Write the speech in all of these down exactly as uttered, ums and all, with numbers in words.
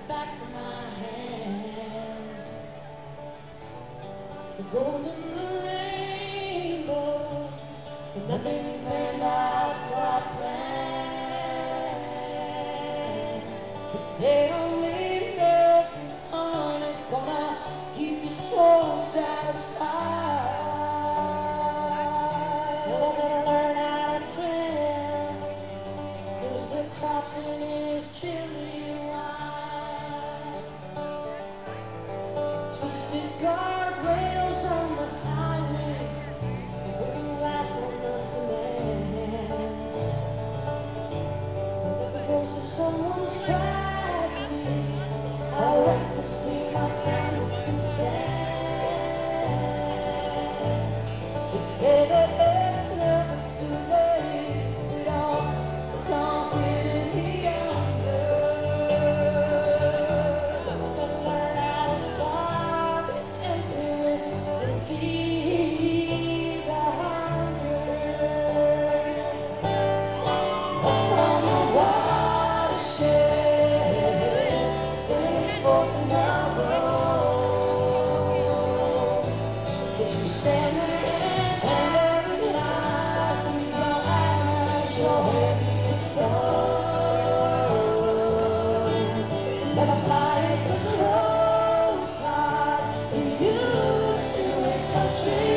back of my hand. The golden rainbow, and nothing turned out as I planned. They say only love and honey's gonna keep your soul satisfied. You're gonna learn how to swim, 'cause the crossing is chilly and wide. Twisted guardrails on the highway, and broken glass on the cement. That's a ghost of someone's tragedy, how recklessly my time has been spent. They say that it's never too late, we don't, don't get any younger. But learn how to starve the emptiness and feed the hunger. On the watershed, standing for another road. Get you standing and open eyes into your eyes, your heaviest load. Never flies the crow flies, you used to a country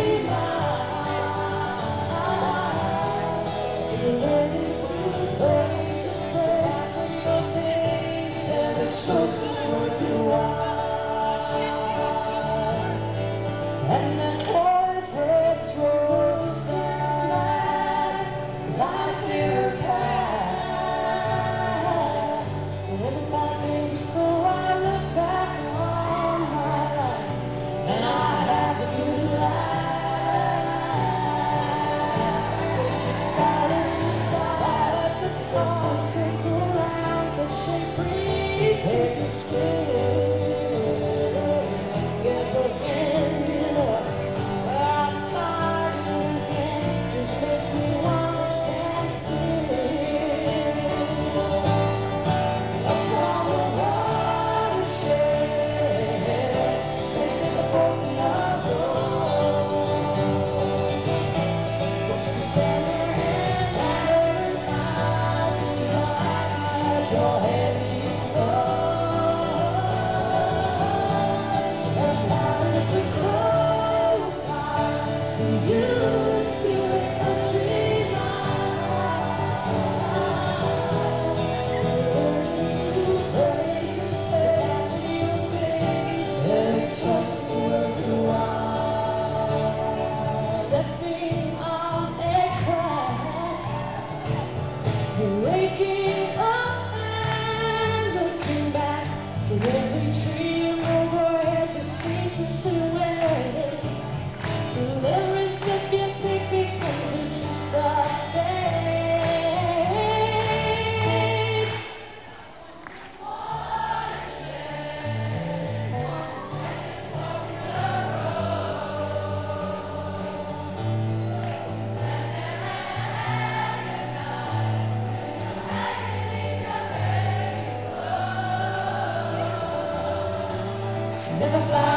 mile. You're learning to place a place in your face, and it's just worth your while. And there's boys' heads roast and light to light their path. And every five days or so I look back on my life, and I have a good life. 'Cause you started inside the stars, circle around the shape breeze, take a spin, get the ending up where I started again, just makes me wanna stand still. Up on the watershed, standing for another road. Just be standing and open eyes to your eyes, your heaviest load. And far as the crow flies, you used to a country mile. Learning to place space in your face, and it's just worth your while. Stepping on a crack, you're waking up and looking back to every tree and overhead just seems to silhouette. Till every step you take becomes a twist of fate. Never fly